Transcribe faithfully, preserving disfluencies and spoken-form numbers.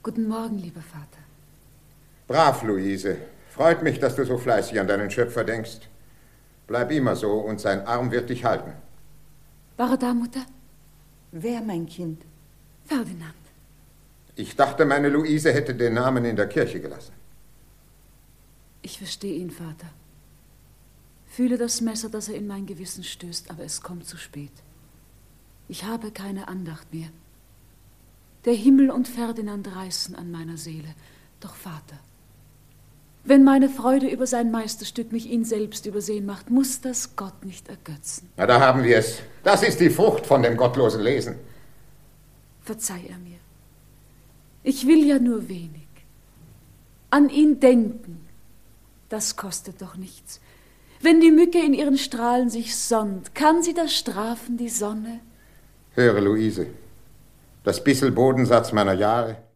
Guten Morgen, lieber Vater. Brav, Luise. Freut mich, dass du so fleißig an deinen Schöpfer denkst. Bleib immer so und sein Arm wird dich halten. War er da, Mutter? Wer, mein Kind? Ferdinand. Ich dachte, meine Luise hätte den Namen in der Kirche gelassen. Ich verstehe ihn, Vater. Fühle das Messer, das er in mein Gewissen stößt, aber es kommt zu spät. Ich habe keine Andacht mehr. Der Himmel und Ferdinand reißen an meiner Seele. Doch, Vater, wenn meine Freude über sein Meisterstück mich ihn selbst übersehen macht, muss das Gott nicht ergötzen. Na, da haben wir es. Das ist die Frucht von dem gottlosen Lesen. Verzeih er mir. Ich will ja nur wenig. An ihn denken, das kostet doch nichts. Wenn die Mücke in ihren Strahlen sich sonnt, kann sie das strafen, die Sonne? Höre, Luise, das bissel Bodensatz meiner Jahre